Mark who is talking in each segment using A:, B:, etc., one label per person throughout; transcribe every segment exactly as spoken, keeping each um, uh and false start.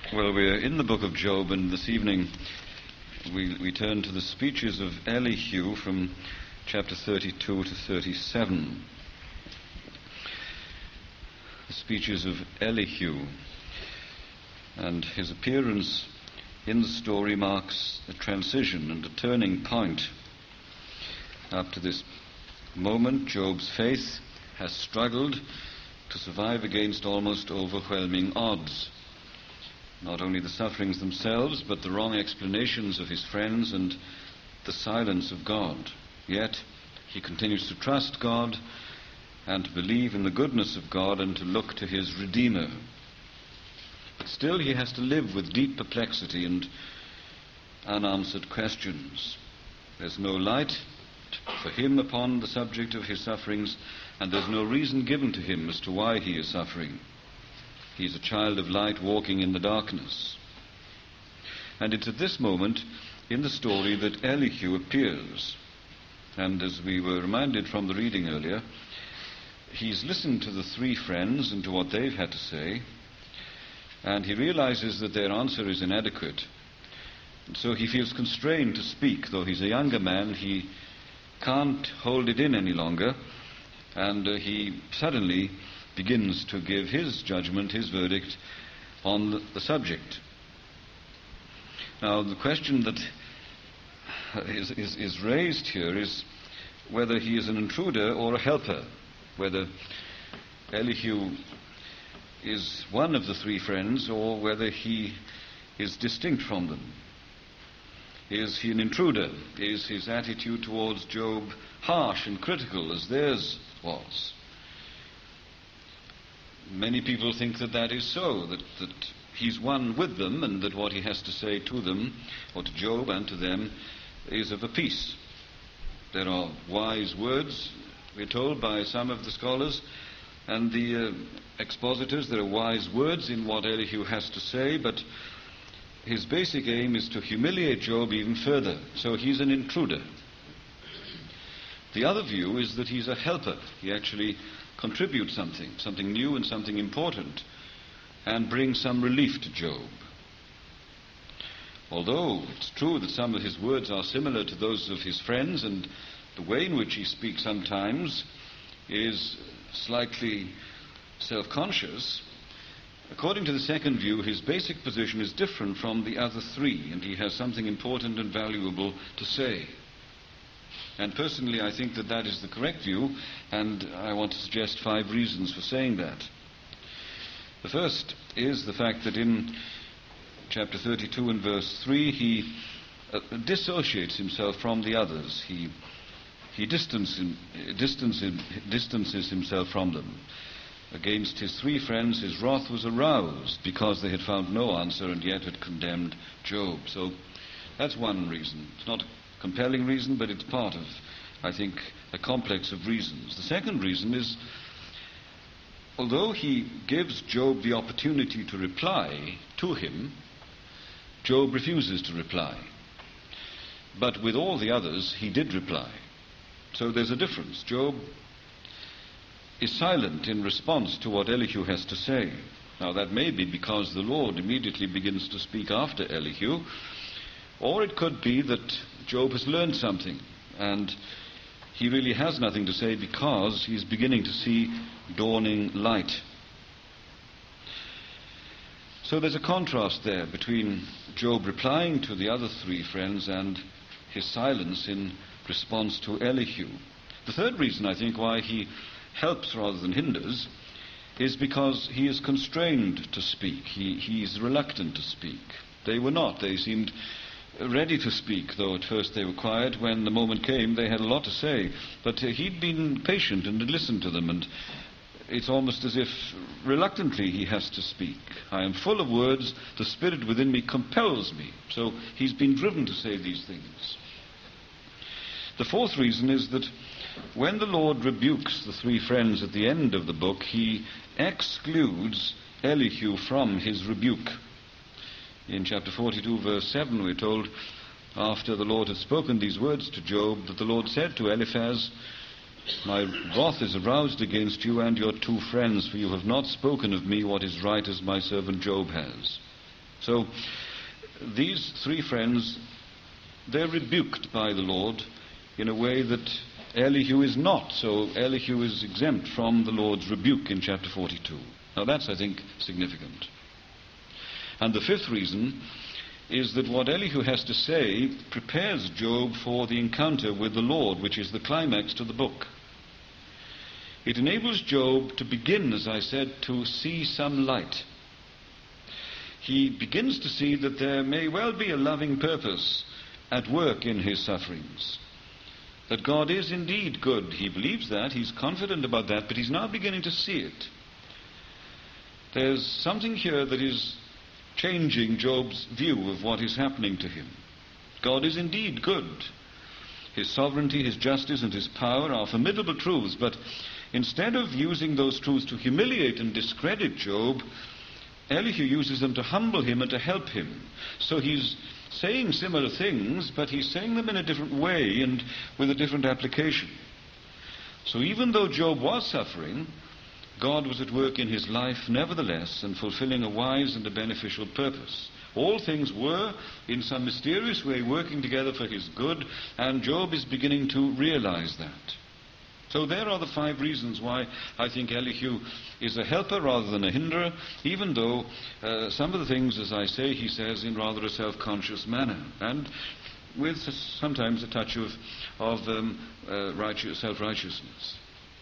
A: Well, we're in the book of Job, and this evening we, we turn to the speeches of Elihu from chapter thirty-two to thirty-seven. The speeches of Elihu. And his appearance in the story marks a transition and a turning point. Up to this moment, Job's faith has struggled to survive against almost overwhelming odds. Not only the sufferings themselves, but the wrong explanations of his friends and the silence of God. Yet he continues to trust God and to believe in the goodness of God and to look to his Redeemer. But still he has to live with deep perplexity and unanswered questions. There's no light for him upon the subject of his sufferings, and there's no reason given to him as to why he is suffering. He's a child of light walking in the darkness. And it's at this moment in the story that Elihu appears. And as we were reminded from the reading earlier, he's listened to the three friends and to what they've had to say, and he realizes that their answer is inadequate. And so he feels constrained to speak. Though he's a younger man, he can't hold it in any longer, and uh, he suddenly begins to give his judgment, his verdict on the, the subject. Now, the question that is, is, is raised here is whether he is an intruder or a helper, whether Elihu is one of the three friends or whether he is distinct from them. Is he an intruder? Is his attitude towards Job harsh and critical as theirs was? Many people think that that is so, that, that he's one with them and that what he has to say to them, or to Job and to them, is of a piece. There are wise words, we're told by some of the scholars and the uh, expositors. There are wise words in what Elihu has to say, but his basic aim is to humiliate Job even further. So he's an intruder. The other view is that he's a helper. He actually contribute something, something new and something important, and bring some relief to Job. Although it's true that some of his words are similar to those of his friends, and the way in which he speaks sometimes is slightly self-conscious, according to the second view, his basic position is different from the other three, and he has something important and valuable to say. And personally, I think that that is the correct view, and I want to suggest five reasons for saying that. The first is the fact that in chapter thirty-two and verse three, he uh, dissociates himself from the others. He he distances, distances, distances himself from them. Against his three friends, his wrath was aroused because they had found no answer and yet had condemned Job. So that's one reason. It's not compelling reason, but it's part of, I think, a complex of reasons. The second reason is, although he gives Job the opportunity to reply to him, Job refuses to reply. But with all the others, he did reply. So there's a difference. Job is silent in response to what Elihu has to say. Now, that may be because the Lord immediately begins to speak after Elihu, or it could be that Job has learned something and he really has nothing to say because he's beginning to see dawning light. So there's a contrast there between Job replying to the other three friends and his silence in response to Elihu. The third reason, I think, why he helps rather than hinders is because he is constrained to speak. He, he's reluctant to speak. They were not. They seemed ready to speak, though at first they were quiet. When the moment came, they had a lot to say. But uh, he'd been patient and had listened to them, and it's almost as if reluctantly he has to speak. I am full of words, the spirit within me compels me. So he's been driven to say these things. The fourth reason is that when the Lord rebukes the three friends at the end of the book, he excludes Elihu from his rebuke. In chapter forty-two, verse seven, we're told, after the Lord had spoken these words to Job, that the Lord said to Eliphaz, "My wrath is aroused against you and your two friends, for you have not spoken of me what is right as my servant Job has." So these three friends, they're rebuked by the Lord in a way that Elihu is not. So Elihu is exempt from the Lord's rebuke in chapter forty-two. Now that's, I think, significant. And the fifth reason is that what Elihu has to say prepares Job for the encounter with the Lord, which is the climax to the book. It enables Job to begin, as I said, to see some light. He begins to see that there may well be a loving purpose at work in his sufferings. That God is indeed good. He believes that, he's confident about that, but he's now beginning to see it. There's something here that is changing Job's view of what is happening to him. God is indeed good. His sovereignty, his justice, and his power are formidable truths, but instead of using those truths to humiliate and discredit Job, Elihu uses them to humble him and to help him. So he's saying similar things, but he's saying them in a different way and with a different application. So even though Job was suffering, God was at work in his life nevertheless and fulfilling a wise and a beneficial purpose. All things were, in some mysterious way, working together for his good, and Job is beginning to realize that. So there are the five reasons why I think Elihu is a helper rather than a hinderer, even though uh, some of the things, as I say, he says in rather a self-conscious manner, and with sometimes a touch of, of um, uh, righteous, self-righteousness.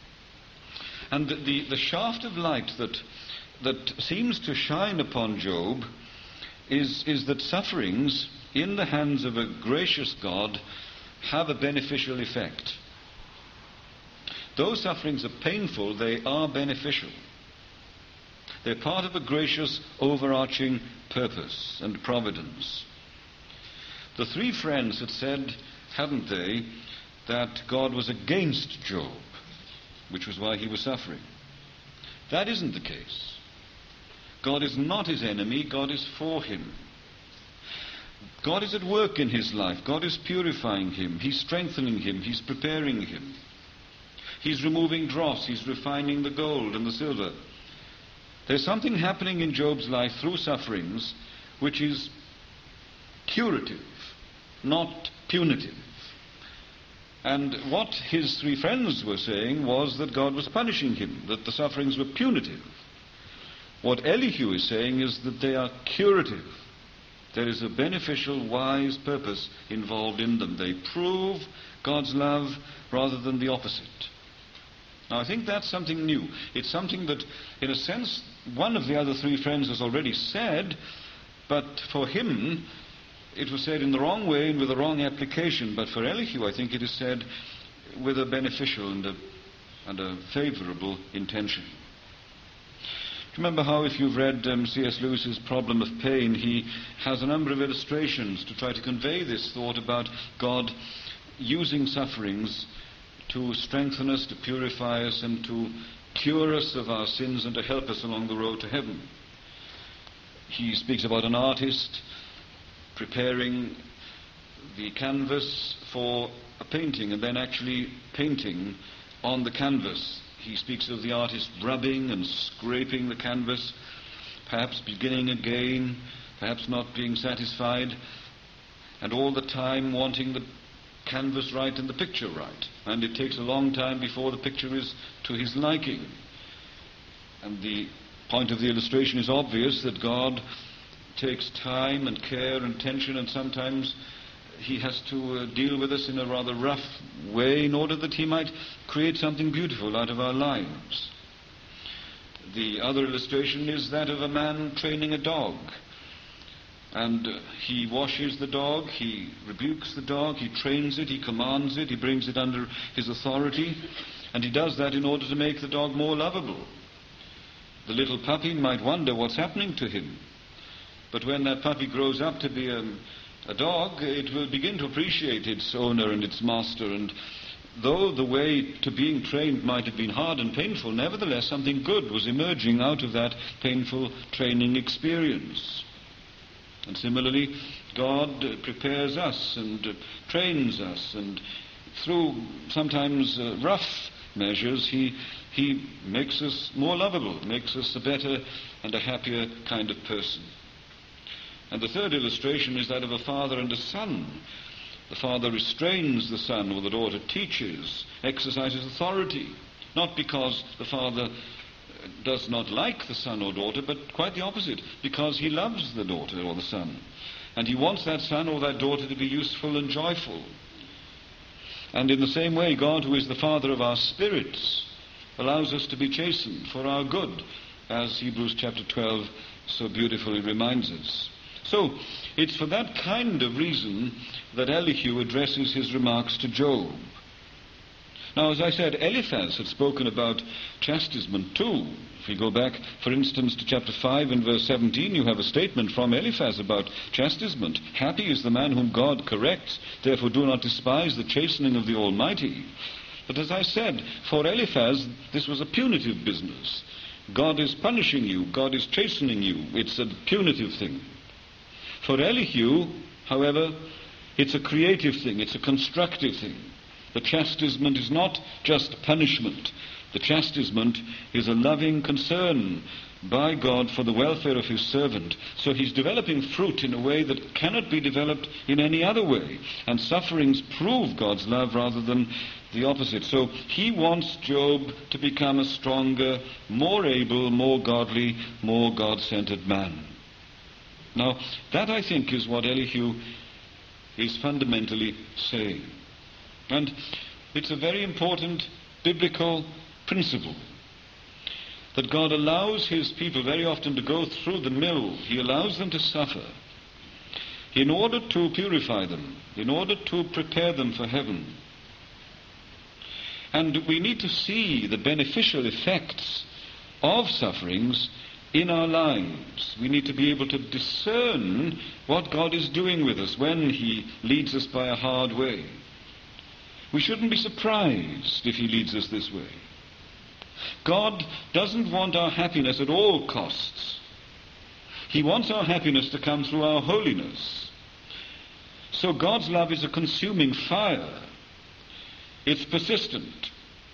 A: And the, the, the shaft of light that, that seems to shine upon Job is, is that sufferings in the hands of a gracious God have a beneficial effect. Though sufferings are painful, they are beneficial. They're part of a gracious, overarching purpose and providence. The three friends had said, hadn't they, that God was against Job, which was why he was suffering. That isn't the case. God is not his enemy, God is for him. God is at work in his life. God is purifying him. He's strengthening him. He's preparing him. He's removing dross. He's refining the gold and the silver. There's something happening in Job's life through sufferings which is curative, not punitive. And what his three friends were saying was that God was punishing him, that the sufferings were punitive. What Elihu is saying is that they are curative. There is a beneficial, wise purpose involved in them. They prove God's love rather than the opposite. Now, I think that's something new. It's something that, in a sense, one of the other three friends has already said, but for him, it was said in the wrong way and with the wrong application. But for Elihu, I think it is said with a beneficial and a, and a favorable intention. Remember how, if you've read um, C S Lewis's Problem of Pain, he has a number of illustrations to try to convey this thought about God using sufferings to strengthen us, to purify us, and to cure us of our sins and to help us along the road to heaven. He speaks about an artist preparing the canvas for a painting and then actually painting on the canvas. He speaks of the artist rubbing and scraping the canvas, perhaps beginning again, perhaps not being satisfied, and all the time wanting the canvas right and the picture right. And it takes a long time before the picture is to his liking. And the point of the illustration is obvious, that God takes time and care and attention, and sometimes he has to uh, deal with us in a rather rough way in order that he might create something beautiful out of our lives. The other illustration is that of a man training a dog. And uh, he washes the dog, he rebukes the dog, he trains it, he commands it, he brings it under his authority, and he does that in order to make the dog more lovable. The little puppy might wonder what's happening to him. But when that puppy grows up to be a, a dog, it will begin to appreciate its owner and its master. And though the way to being trained might have been hard and painful, nevertheless something good was emerging out of that painful training experience. And similarly, God uh, prepares us and uh, trains us, and through sometimes uh, rough measures, he, he makes us more lovable, makes us a better and a happier kind of person. And the third illustration is that of a father and a son. The father restrains the son, or the daughter teaches, exercises authority, not because the father does not like the son or daughter, but quite the opposite, because he loves the daughter or the son. And he wants that son or that daughter to be useful and joyful. And in the same way, God, who is the Father of our spirits, allows us to be chastened for our good, as Hebrews chapter twelve so beautifully reminds us. So, it's for that kind of reason that Elihu addresses his remarks to Job. Now, as I said, Eliphaz had spoken about chastisement too. If we go back, for instance, to chapter five and verse seventeen, you have a statement from Eliphaz about chastisement. Happy is the man whom God corrects, therefore do not despise the chastening of the Almighty. But as I said, for Eliphaz, this was a punitive business. God is punishing you, God is chastening you. It's a punitive thing. For Elihu, however, it's a creative thing, it's a constructive thing. The chastisement is not just punishment. The chastisement is a loving concern by God for the welfare of his servant. So he's developing fruit in a way that cannot be developed in any other way. And sufferings prove God's love rather than the opposite. So he wants Job to become a stronger, more able, more godly, more God-centered man. Now, that I think is what Elihu is fundamentally saying. And it's a very important biblical principle that God allows his people very often to go through the mill. He allows them to suffer in order to purify them, in order to prepare them for heaven. And we need to see the beneficial effects of sufferings in our lives. We need to be able to discern what God is doing with us when he leads us by a hard way. We shouldn't be surprised if he leads us this way. God doesn't want our happiness at all costs. He wants our happiness to come through our holiness. So God's love is a consuming fire. It's persistent.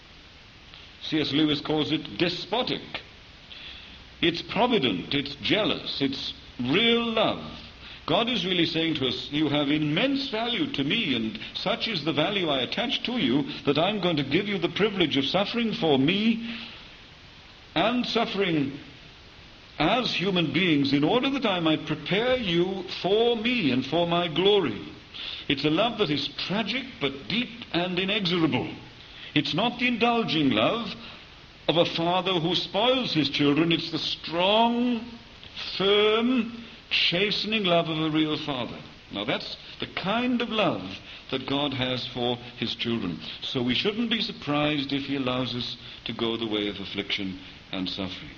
A: C S Lewis calls it despotic. It's provident, it's jealous, it's real love. God is really saying to us, you have immense value to me, and such is the value I attach to you, that I'm going to give you the privilege of suffering for me and suffering as human beings in order that I might prepare you for me and for my glory. It's a love that is tragic but deep and inexorable. It's not the indulging love of a father who spoils his children. It's the strong, firm, chastening love of a real father. Now that's the kind of love that God has for his children. So we shouldn't be surprised if he allows us to go the way of affliction and suffering.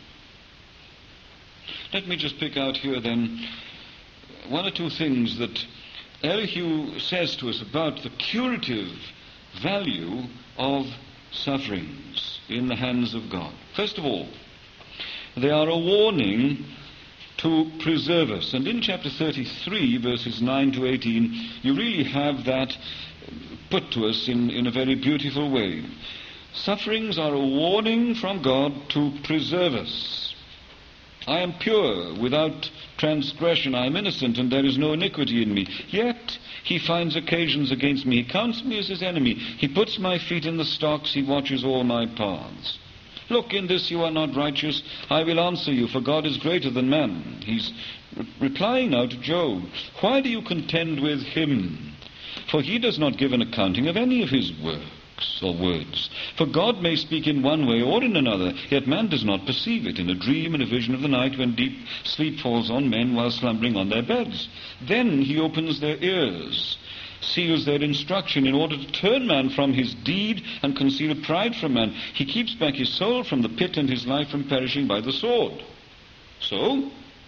A: Let me just pick out here then one or two things that Elihu says to us about the curative value of sufferings in the hands of God. First of all, they are a warning to preserve us. And in chapter thirty-three, verses nine to eighteen, you really have that put to us in, in a very beautiful way. Sufferings are a warning from God to preserve us. I am pure, without transgression, I am innocent, and there is no iniquity in me. Yet he finds occasions against me. He counts me as his enemy. He puts my feet in the stocks. He watches all my paths. Look, in this you are not righteous. I will answer you, for God is greater than man. He's re- replying now to Job. Why do you contend with him? For he does not give an accounting of any of his works or words. For God may speak in one way or in another, yet man does not perceive it, in a dream, in a vision of the night, when deep sleep falls on men while slumbering on their beds. Then he opens their ears, seals their instruction, in order to turn man from his deed and conceal pride from man. He keeps back his soul from the pit and his life from perishing by the sword. So,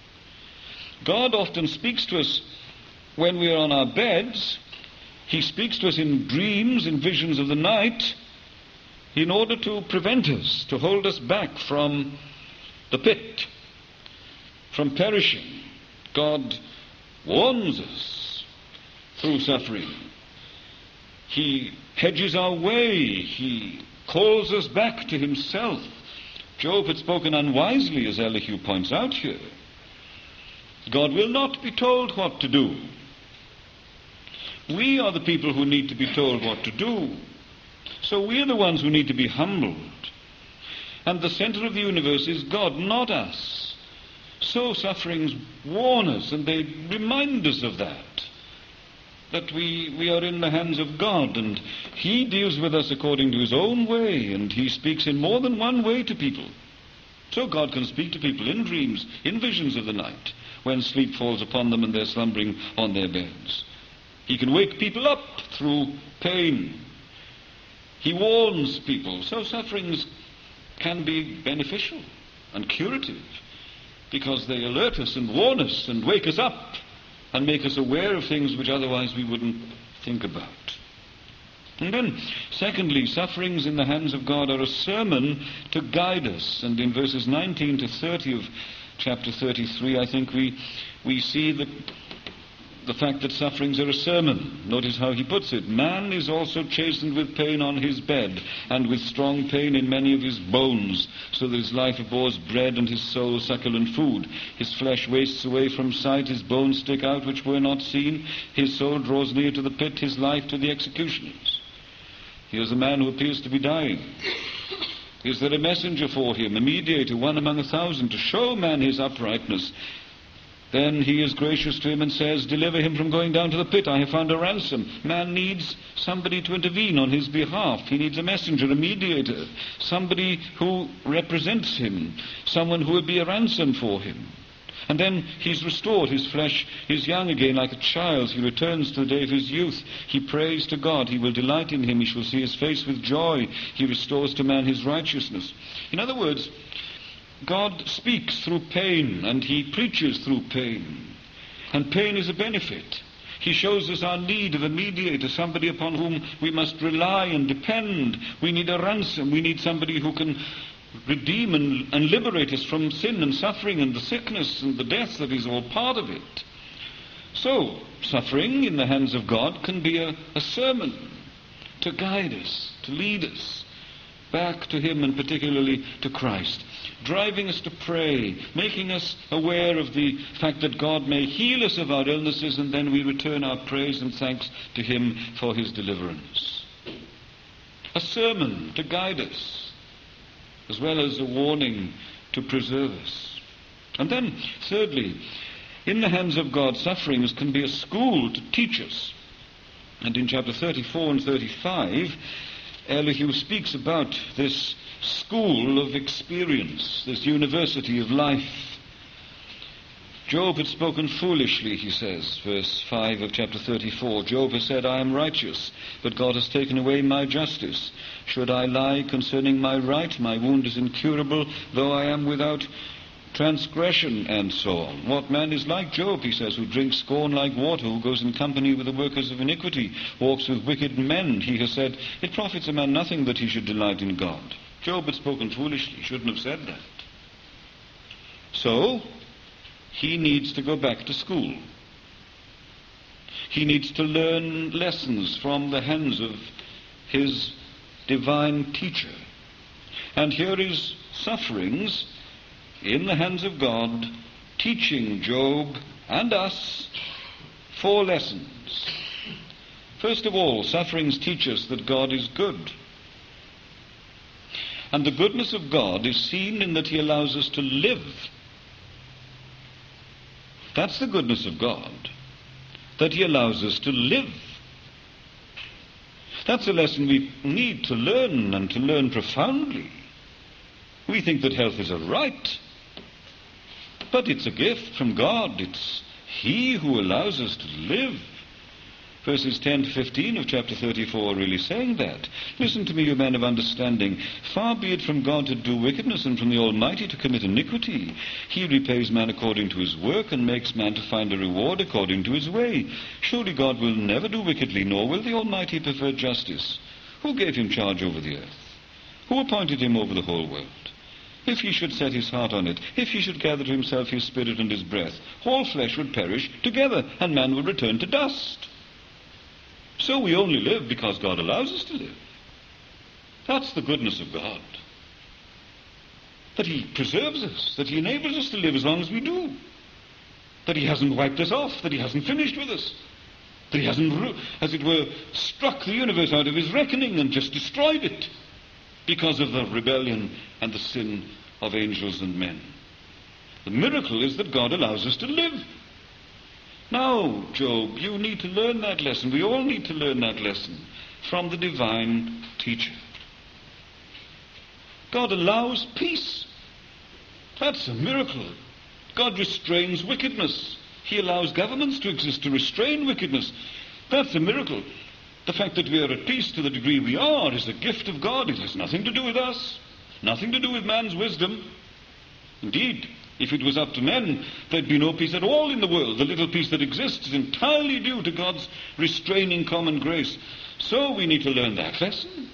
A: God often speaks to us when we are on our beds. He speaks to us in dreams, in visions of the night, in order to prevent us, to hold us back from the pit, from perishing. God warns us through suffering. He hedges our way. He calls us back to himself. Job had spoken unwisely, as Elihu points out here. God will not be told what to do. We are the people who need to be told what to do. So we are the ones who need to be humbled. And the center of the universe is God, not us. So sufferings warn us, and they remind us of that. That we, we are in the hands of God, and He deals with us according to His own way, and He speaks in more than one way to people. So God can speak to people in dreams, in visions of the night, when sleep falls upon them and they're slumbering on their beds. He can wake people up through pain. He warns people. So sufferings can be beneficial and curative because they alert us and warn us and wake us up and make us aware of things which otherwise we wouldn't think about. And then, secondly, sufferings in the hands of God are a sermon to guide us. And in verses nineteen to thirty of chapter thirty-three, I think we we see the, the fact that sufferings are a sermon. Notice how he puts it. Man is also chastened with pain on his bed, and with strong pain in many of his bones, so that his life abhors bread and his soul succulent food. His flesh wastes away from sight, his bones stick out which were not seen, his soul draws near to the pit, his life to the executioners. Here's a man who appears to be dying. Is there a messenger for him, a mediator, one among a thousand, to show man his uprightness? Then he is gracious to him and says, deliver him from going down to the pit. I have found a ransom. Man needs somebody to intervene on his behalf. He needs a messenger, a mediator, somebody who represents him, someone who would be a ransom for him. And then he's restored. His flesh is young again like a child's. He returns to the day of his youth. He prays to God. He will delight in him. He shall see his face with joy. He restores to man his righteousness. In other words, God speaks through pain, and He preaches through pain. And pain is a benefit. He shows us our need of a mediator, somebody upon whom we must rely and depend. We need a ransom. We need somebody who can redeem and, and liberate us from sin and suffering and the sickness and the death that is all part of it. So, suffering in the hands of God can be a, a sermon to guide us, to lead us back to Him, and particularly to Christ, driving us to pray, making us aware of the fact that God may heal us of our illnesses, and then we return our praise and thanks to Him for His deliverance. A sermon to guide us, as well as a warning to preserve us. And then, thirdly, in the hands of God, sufferings can be a school to teach us. And in chapter thirty-four and thirty-five, Elihu speaks about this school of experience, this university of life. Job had spoken foolishly, he says, verse five of chapter thirty-four. Job has said, I am righteous, but God has taken away my justice. Should I lie concerning my right? My wound is incurable, though I am without transgression, and so on. What man is like Job, he says, who drinks scorn like water, who goes in company with the workers of iniquity, walks with wicked men? He has said, it profits a man nothing that he should delight in God. Job had spoken foolishly, shouldn't have said that. So, he needs to go back to school. He needs to learn lessons from the hands of his divine teacher. And here is sufferings in the hands of God, teaching Job and us four lessons. First of all, sufferings teach us that God is good. And the goodness of God is seen in that He allows us to live. That's the goodness of God, that He allows us to live. That's a lesson we need to learn, and to learn profoundly. We think that health is a right, but it's a gift from God. It's He who allows us to live. Verses ten to fifteen of chapter thirty-four are really saying that. Listen to me, you men of understanding. Far be it from God to do wickedness, and from the Almighty to commit iniquity. He repays man according to his work, and makes man to find a reward according to his way. Surely God will never do wickedly, nor will the Almighty prefer justice. Who gave him charge over the earth? Who appointed him over the whole world? If he should set his heart on it, if he should gather to himself his spirit and his breath, all flesh would perish together, and man would return to dust. So we only live because God allows us to live. That's the goodness of God. That He preserves us, that He enables us to live as long as we do.
B: that he hasn't wiped us off, that he hasn't finished with us, that he hasn't, as it were, struck the universe out of his reckoning and just destroyed it because of the rebellion and the sin of angels and men. The miracle is that God allows us to live. Now, Job, you need to learn that lesson. We all need to learn that lesson from the divine teacher. God allows peace. That's a miracle. God restrains wickedness. He allows governments to exist to restrain wickedness. That's a miracle. The fact that we are at peace to the degree we are is a gift of God. It has nothing to do with us, nothing to do with man's wisdom. Indeed, if it was up to men, there'd be no peace at all in the world. The little peace that exists is entirely due to God's restraining common grace. So we need to learn that lesson.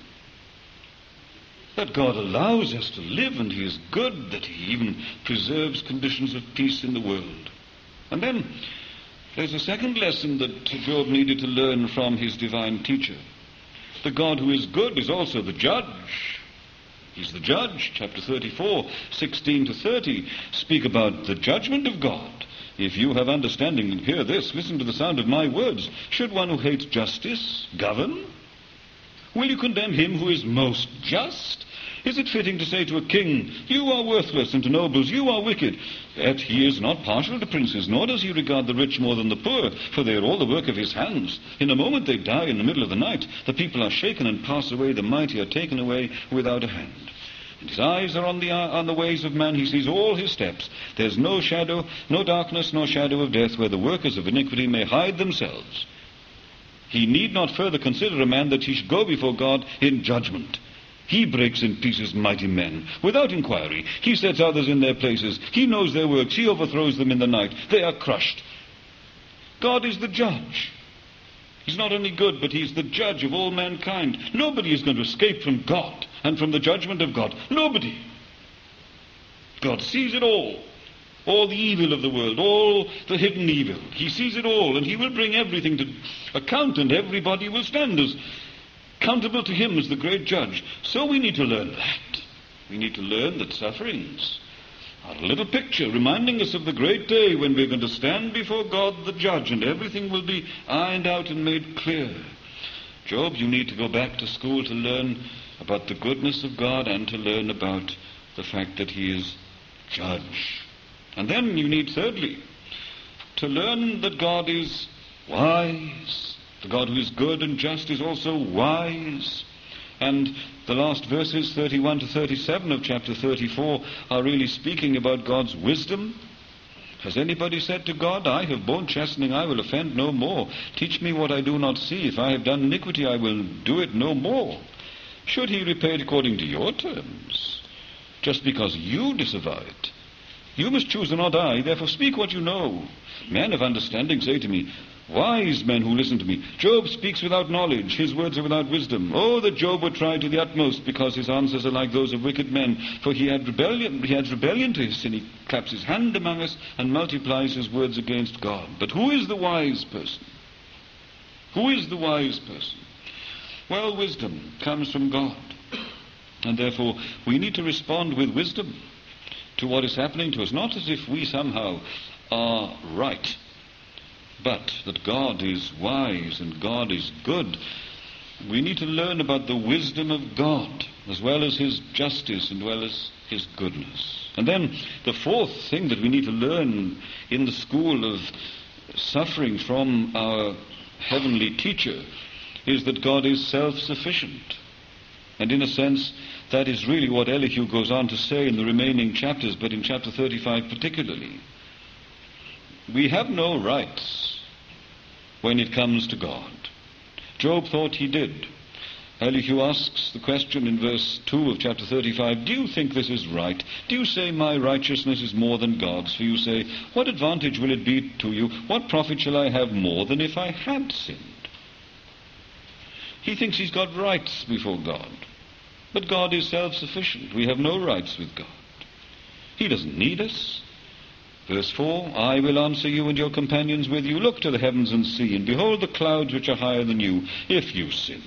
B: That God allows us to live, and He is good, that He even preserves conditions of peace in the world. And then there's a second lesson that Job needed to learn from his divine teacher. The God who is good is also the judge. He's the judge. Chapter thirty-four, sixteen to thirty speak about the judgment of God. If you have understanding and hear this, listen to the sound of my words. Should one who hates justice govern? Will you condemn him who is most just? Is it fitting to say to a king, you are worthless, and to nobles, you are wicked? Yet he is not partial to princes, nor does he regard the rich more than the poor, for they are all the work of his hands. In a moment they die in the middle of the night. The people are shaken and pass away. The mighty are taken away without a hand. And his eyes are on the, on the ways of man. He sees all his steps. There's no shadow, no darkness, nor shadow of death, where the workers of iniquity may hide themselves. He need not further consider a man that he should go before God in judgment. He breaks in pieces mighty men without inquiry. He sets others in their places. He knows their works. He overthrows them in the night. They are crushed. God is the judge. He's not only good, but He's the judge of all mankind. Nobody is going to escape from God and from the judgment of God. Nobody. God sees it all. All the evil of the world, all the hidden evil. He sees it all, and He will bring everything to account, and everybody will stand as accountable to Him as the great judge. So we need to learn that. We need to learn that sufferings are a little picture reminding us of the great day when we're going to stand before God the judge, and everything will be ironed out and made clear. Job, you need to go back to school to learn about the goodness of God and to learn about the fact that He is judge. And then you need, thirdly, to learn that God is wise. The God who is good and just is also wise. And the last verses, thirty-one to thirty-seven of chapter thirty-four, are really speaking about God's wisdom. Has anybody said to God, I have borne chastening, I will offend no more. Teach me what I do not see. If I have done iniquity, I will do it no more. Should He repay it according to your terms, just because you disavow it? You must choose and not I, therefore speak what you know. Men of understanding say to me, wise men who listen to me, Job speaks without knowledge, his words are without wisdom. Oh, that Job were tried to the utmost, because his answers are like those of wicked men. For he had rebellion, he adds rebellion to his sin. He claps his hand among us and multiplies his words against God. But who is the wise person? Who is the wise person? Well, wisdom comes from God. And therefore, we need to respond with wisdom to what is happening to us, not as if we somehow are right, but that God is wise and God is good. We need to learn about the wisdom of God, as well as His justice and as well as His goodness. And then the fourth thing that we need to learn in the school of suffering from our heavenly teacher is that God is self-sufficient. And in a sense, that is really what Elihu goes on to say in the remaining chapters, but in chapter thirty-five particularly. We have no rights when it comes to God. Job thought he did. Elihu asks the question in verse two of chapter thirty-five, do you think this is right? Do you say my righteousness is more than God's? For you say, what advantage will it be to you? What profit shall I have more than if I had sinned? He thinks he's got rights before God. But God is self-sufficient. We have no rights with God. He doesn't need us. Verse four, I will answer you and your companions with you. Look to the heavens and see, and behold the clouds which are higher than you, if you sin.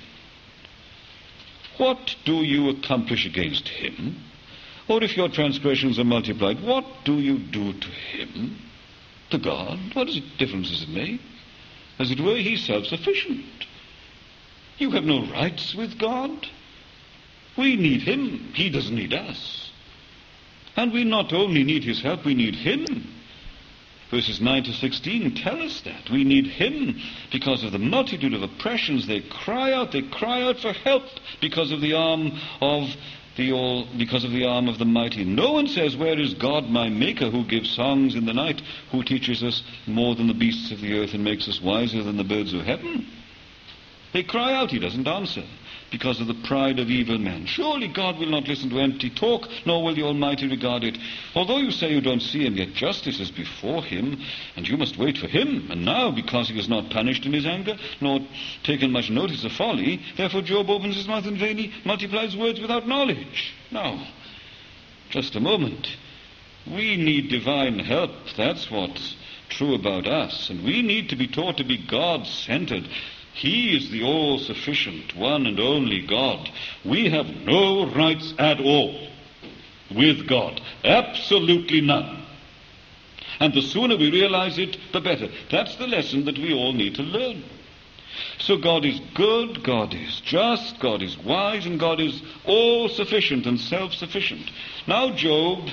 B: What do you accomplish against Him? Or if your transgressions are multiplied, what do you do to Him? to God. What difference does it make? As it were, he's self-sufficient. You have no rights with God. We need him. He doesn't need us. And we not only need his help, we need him. Verses nine to sixteen tell us that. We need him because of the multitude of oppressions. They cry out, they cry out for help because of the arm of the all, because of the arm of the mighty. No one says, where is God my maker, who gives songs in the night, who teaches us more than the beasts of the earth and makes us wiser than the birds of heaven? They cry out, he doesn't answer, because of the pride of evil men. Surely God will not listen to empty talk, nor will the Almighty regard it. Although you say you don't see him, yet justice is before him, and you must wait for him. And now, because he was not punished in his anger, nor taken much notice of folly, therefore Job opens his mouth in vain, he multiplies words without knowledge. Now, just a moment. We need divine help. That's what's true about us. And we need to be taught to be God-centered. He is the all-sufficient, one and only God. We have no rights at all with God. Absolutely none. And the sooner we realize it, the better. That's the lesson that we all need to learn. So God is good, God is just, God is wise, and God is all-sufficient and self-sufficient. Now, Job,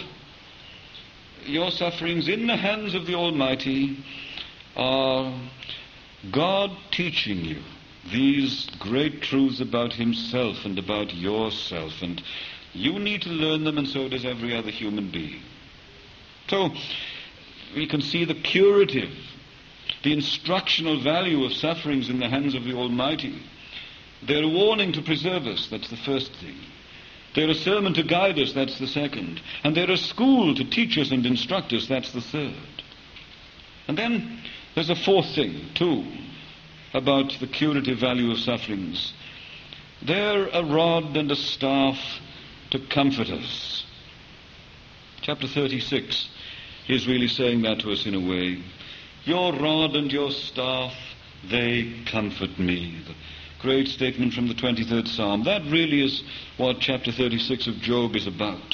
B: your sufferings in the hands of the Almighty are God teaching you these great truths about himself and about yourself, and you need to learn them, and so does every other human being. So we can see the curative, the instructional value of sufferings in the hands of the Almighty. They're a warning to preserve us, that's the first thing. They're a sermon to guide us, that's the second. And they're a school to teach us and instruct us, that's the third. And then there's a fourth thing, too, about the curative value of sufferings. They're a rod and a staff to comfort us. Chapter thirty-six is really saying that to us in a way. Your rod and your staff, they comfort me. The great statement from the twenty-third Psalm. That really is what chapter thirty-six of Job is about.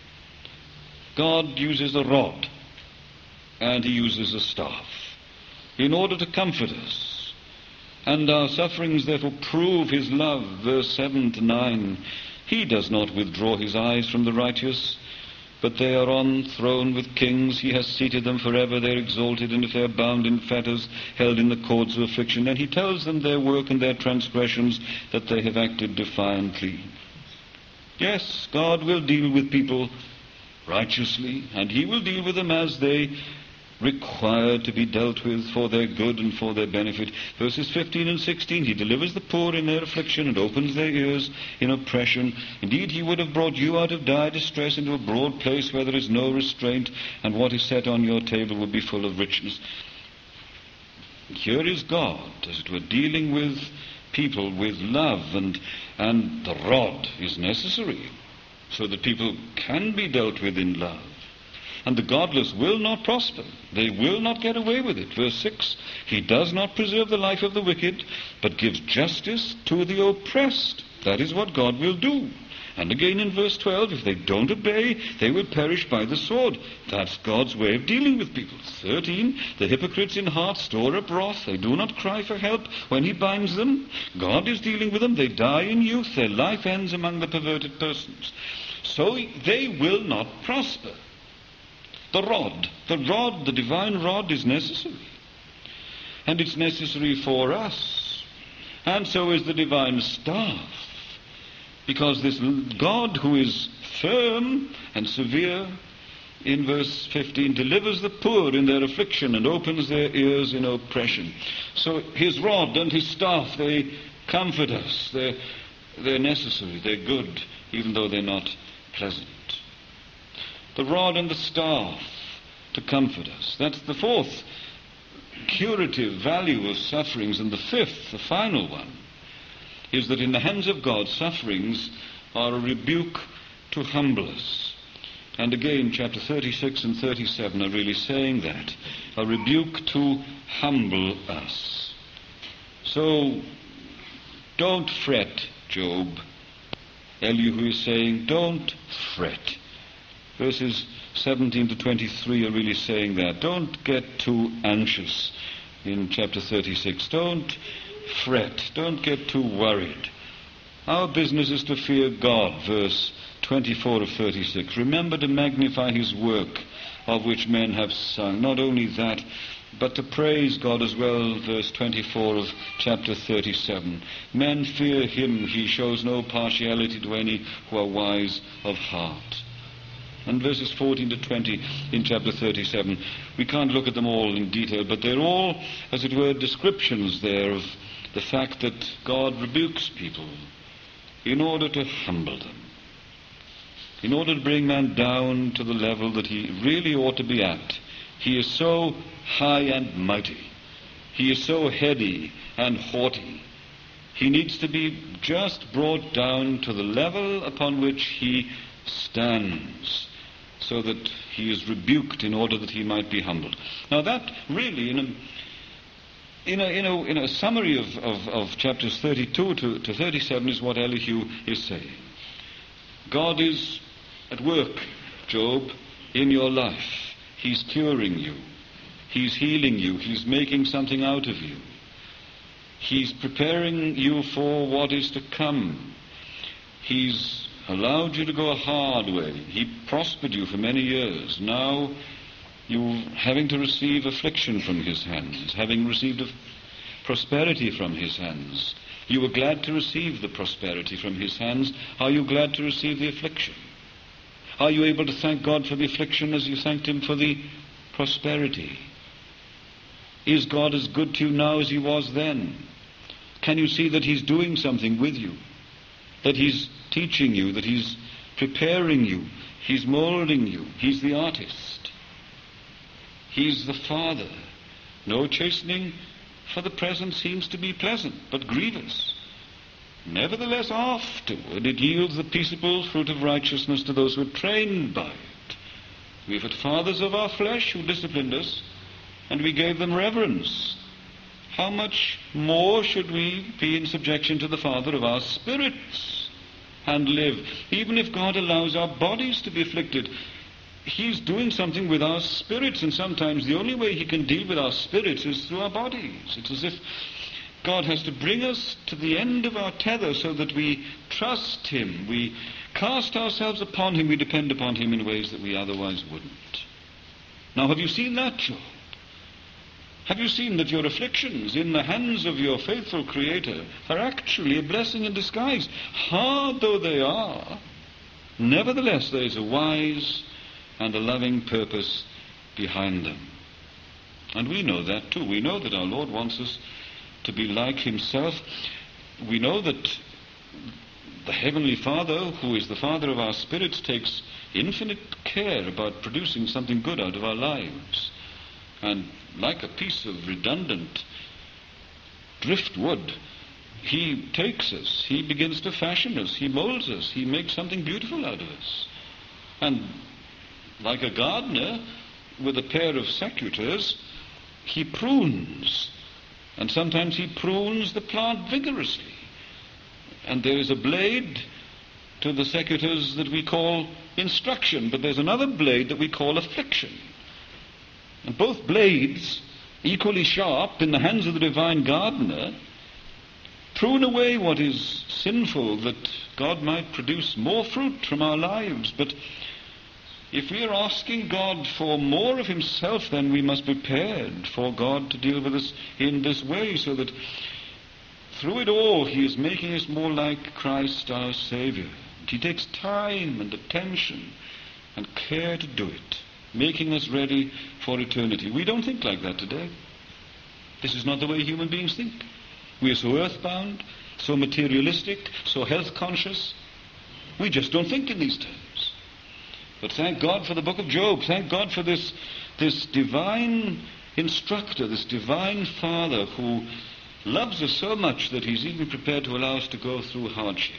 B: God uses a rod and he uses a staff in order to comfort us. And our sufferings therefore prove his love. Verse seven to nine. He does not withdraw his eyes from the righteous, but they are on throne with kings. He has seated them forever. They are exalted, and if they are bound in fetters, held in the cords of affliction. And he tells them their work and their transgressions, that they have acted defiantly. Yes, God will deal with people righteously, and he will deal with them as they required to be dealt with for their good and for their benefit. Verses fifteen and sixteen, he delivers the poor in their affliction and opens their ears in oppression. Indeed, he would have brought you out of dire distress into a broad place where there is no restraint, and what is set on your table would be full of richness. Here is God, as it were, dealing with people with love, and, and the rod is necessary so that people can be dealt with in love. And the godless will not prosper. They will not get away with it. Verse six, he does not preserve the life of the wicked, but gives justice to the oppressed. That is what God will do. And again in verse twelve, if they don't obey, they will perish by the sword. That's God's way of dealing with people. thirteen, the hypocrites in heart store up wrath. They do not cry for help when he binds them. God is dealing with them. They die in youth. Their life ends among the perverted persons. So they will not prosper. The rod, the rod, the divine rod is necessary. And it's necessary for us. And so is the divine staff. Because this God who is firm and severe, in verse fifteen, delivers the poor in their affliction and opens their ears in oppression. So his rod and his staff, they comfort us. They're, they're necessary. They're good, even though they're not pleasant. The rod and the staff to comfort us. That's the fourth curative value of sufferings. And the fifth, the final one, is that in the hands of God, sufferings are a rebuke to humble us. And again, chapter thirty-six and thirty-seven are really saying that. A rebuke to humble us. So, don't fret, Job. Elihu is saying, don't fret.
A: Verses seventeen to twenty-three are really saying that. Don't get too anxious in chapter thirty-six. Don't fret. Don't get too worried. Our business is to fear God, verse twenty-four of thirty-six. Remember to magnify his work, of which men have sung. Not only that, but to praise God as well, verse twenty-four of chapter thirty-seven. Men fear him. He shows no partiality to any who are wise of heart. And verses fourteen to twenty in chapter thirty-seven, we can't look at them all in detail, but they're all, as it were, descriptions there of the fact that God rebukes people in order to humble them, in order to bring man down to the level that he really ought to be at. He is so high and mighty. He is so heady and haughty. He needs to be just brought down to the level upon which he stands, so that he is rebuked in order that he might be humbled. Now that really, in a, in a, in a, in a summary of, of, of chapters thirty-two to, to thirty-seven, is what Elihu is saying. God is at work, Job, in your life. He's curing you. He's healing you. He's making something out of you. He's preparing you for what is to come. He's allowed you to go a hard way. He prospered you for many years. Now you're having to receive affliction from his hands, having received a prosperity from his hands. You were glad to receive the prosperity from his hands. Are you glad to receive the affliction? Are you able to thank God for the affliction as you thanked him for the prosperity? Is God as good to you now as he was then? Can you see that he's doing something with you? That he's teaching you, that he's preparing you, he's molding you, he's the artist, he's the Father. No chastening for the present seems to be pleasant, but grievous. Nevertheless, afterward it yields the peaceable fruit of righteousness to those who are trained by it. We've had fathers of our flesh who disciplined us, and we gave them reverence. How much more should we be in subjection to the Father of our spirits and live? Even if God allows our bodies to be afflicted, he's doing something with our spirits, and sometimes the only way he can deal with our spirits is through our bodies. It's as if God has to bring us to the end of our tether so that we trust him, we cast ourselves upon him, we depend upon him in ways that we otherwise wouldn't. Now, have you seen that, Job? Have you seen that your afflictions in the hands of your faithful Creator are actually a blessing in disguise? Hard though they are, nevertheless there is a wise and a loving purpose behind them. And we know that too. We know that our Lord wants us to be like himself. We know that the Heavenly Father, who is the Father of our spirits, takes infinite care about producing something good out of our lives. And like a piece of redundant driftwood, he takes us, he begins to fashion us, he molds us, he makes something beautiful out of us. And like a gardener with a pair of secateurs, he prunes. And sometimes he prunes the plant vigorously. And there is a blade to the secateurs that we call instruction, but there's another blade that we call affliction. And both blades, equally sharp in the hands of the divine gardener, prune away what is sinful, that God might produce more fruit from our lives. But if we are asking God for more of himself, then we must be prepared for God to deal with us in this way, so that through it all he is making us more like Christ our Savior. And he takes time and attention and care to do it, making us ready for eternity. We don't think like that today. This is not the way human beings think. We are so earthbound, so materialistic, so health conscious. We just don't think in these terms. But thank God for the book of Job. Thank God for this, this divine instructor, this divine Father who loves us so much that he's even prepared to allow us to go through hardship.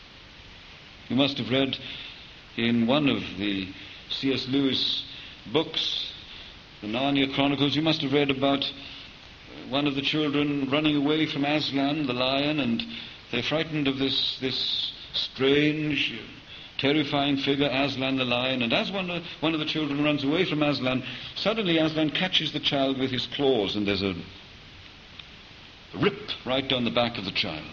A: You must have read in one of the C S Lewis books, the Narnia Chronicles, you must have read about one of the children running away from Aslan, the lion, and they're frightened of this, this strange,
B: terrifying figure, Aslan the lion, and as one of, one of the children runs away from Aslan, suddenly Aslan catches the child with his claws, and there's a rip right down the back of the child.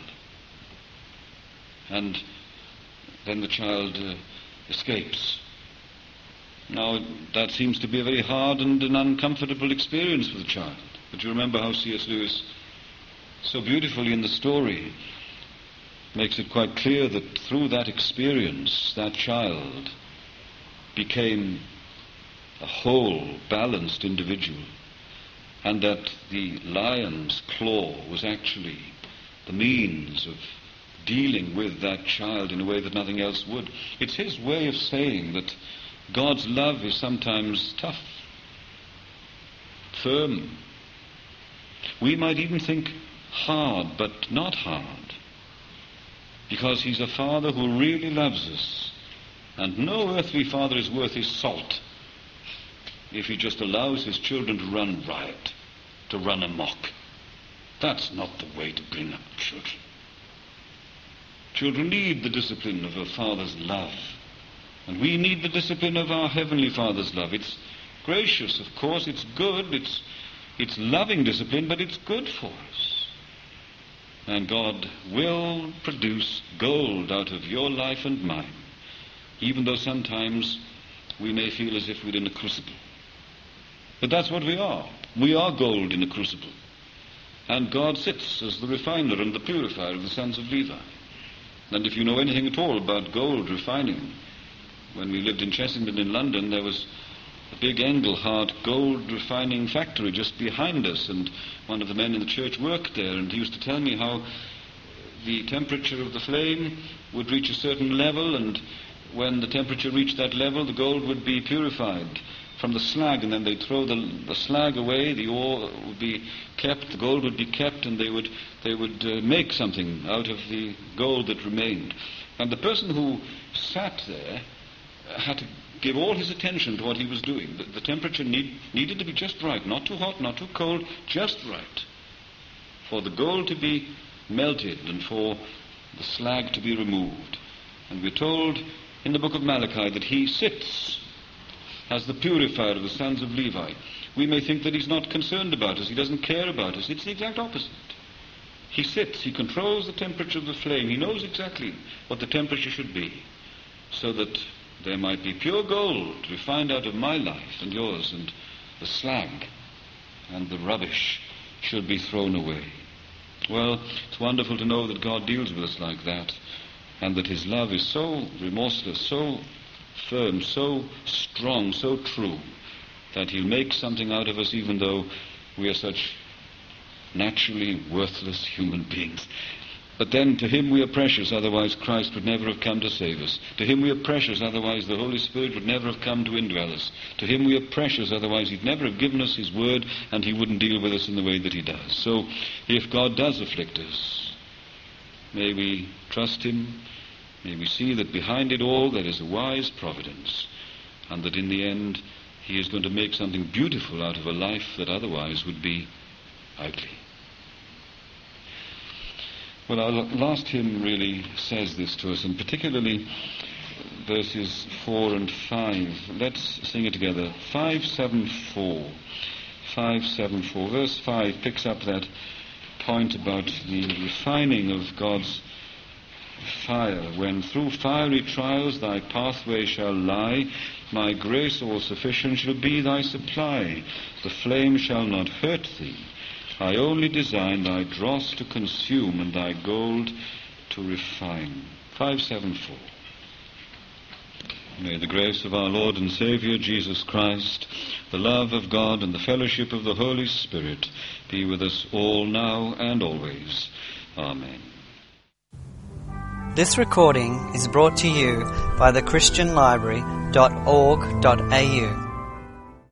B: And then the child uh, escapes. Now, that seems to be a very hard and an uncomfortable experience for the child. But you remember how C S Lewis, so beautifully in the story, makes it quite clear that through that experience, that child became a whole, balanced individual, and that the lion's claw was actually the means of dealing with that child in a way that nothing else would. It's his way of saying that God's love is sometimes tough, firm. We might even think hard, but not hard, because he's a father who really loves us, and no earthly father is worth his salt if he just allows his children to run riot, to run amok. That's not the way to bring up children. Children need the discipline of a father's love, and we need the discipline of our Heavenly Father's love. It's gracious, of course, it's good, it's, it's loving discipline, but it's good for us. And God will produce gold out of your life and mine, even though sometimes we may feel as if we're in a crucible. But that's what we are. We are gold in a crucible. And God sits as the refiner and the purifier of the sons of Levi. And if you know anything at all about gold refining, when we lived in Chessington in London, there was a big Engelhard gold refining factory just behind us, and one of the men in the church worked there, and he used to tell me how the temperature of the flame would reach a certain level, and when the temperature reached that level, the gold would be purified from the slag, and then they'd throw the, the slag away, the ore would be kept, the gold would be kept, and they would they would uh, make something out of the gold that remained. And the person who sat there had to give all his attention to what he was doing. The, the temperature need, needed to be just right, not too hot, not too cold, just right, for the gold to be melted and for the slag to be removed. And we're told in the book of Malachi that he sits as the purifier of the sons of Levi. We may think that he's not concerned about us, he doesn't care about us. It's the exact opposite. He sits, he controls the temperature of the flame, he knows exactly what the temperature should be, so that there might be pure gold refined out of my life and yours, and the slag and the rubbish should be thrown away. Well, it's wonderful to know that God deals with us like that, and that his love is so remorseless, so firm, so strong, so true, that he'll make something out of us even though we are such naturally worthless human beings. But then to him we are precious, otherwise Christ would never have come to save us. To him we are precious, otherwise the Holy Spirit would never have come to indwell us. To him we are precious, otherwise he'd never have given us his word, and he wouldn't deal with us in the way that he does. So if God does afflict us, may we trust him, may we see that behind it all there is a wise providence, and that in the end he is going to make something beautiful out of a life that otherwise would be ugly. Well, our last hymn really says this to us, and particularly verses four and five. Let's sing it together. Five, seven, four. Five, seven, four. Verse five picks up that point about the refining of God's fire. When through fiery trials thy pathway shall lie, my grace all sufficient shall be thy supply. The flame shall not hurt thee. I only design thy dross to consume and thy gold to refine. five seven four. May the grace of our Lord and Saviour Jesus Christ, the love of God and the fellowship of the Holy Spirit be with us all now and always. Amen.
C: This recording is brought to you by the Christian Library dot org dot a u.